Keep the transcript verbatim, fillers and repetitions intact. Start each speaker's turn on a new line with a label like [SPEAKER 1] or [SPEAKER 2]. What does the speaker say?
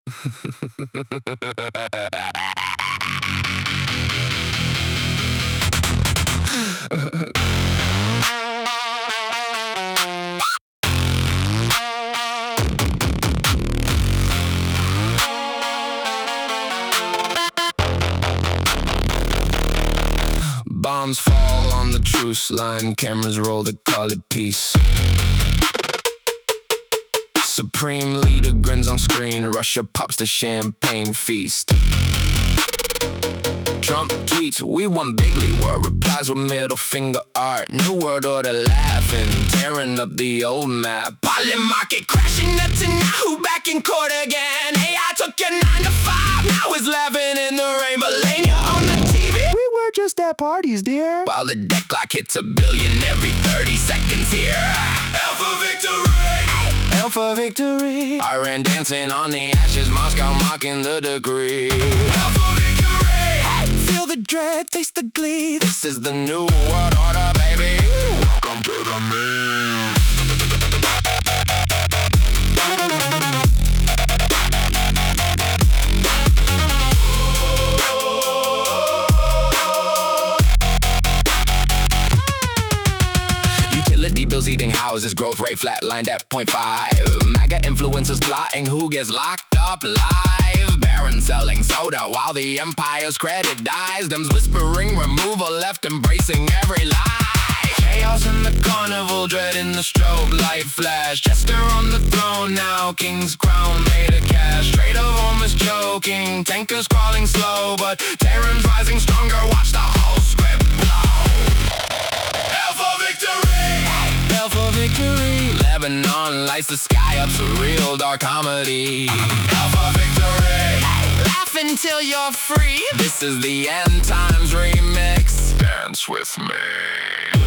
[SPEAKER 1] Bombs fall on the truce line, cameras roll to call it peace. Supreme leader grins on screen, Russia pops the champagne feast. Trump tweets, we won bigly, world replies with middle finger art. New world order laughing, tearing up the old map. Poly market crashing, Netanyahu back in court again. A I took your nine to five, now it's laughing in the rain. Melania on the T V, we were just at parties, dear. While the debt clock hits a billion every thirty seconds here. L for victory! L for victory! Iran dancing on the ashes, Moscow mocking the degree. L for victory! Feel the dread, taste the glee. This is the new world order, baby. Welcome to the moon. Utility bills eating houses, growth rate flatlined at zero point five. MAGA influencers plotting who gets locked up live. Barons selling soda while the empire's credit dies. Them's whispering removal, left embracing every lie. Chaos in the carnival, dread in the strobe light flash. Jester on the throne now, king's crown made of cash. Trade of Hormuz choking, tankers crawling slow, but Terran's rising stronger, watch the whole script blow. Hell for victory! Hell for victory! Lebanon lights the sky up, surreal dark comedy. Hell for victory! Laugh until you're free. This is the End Times remix. Dance with me.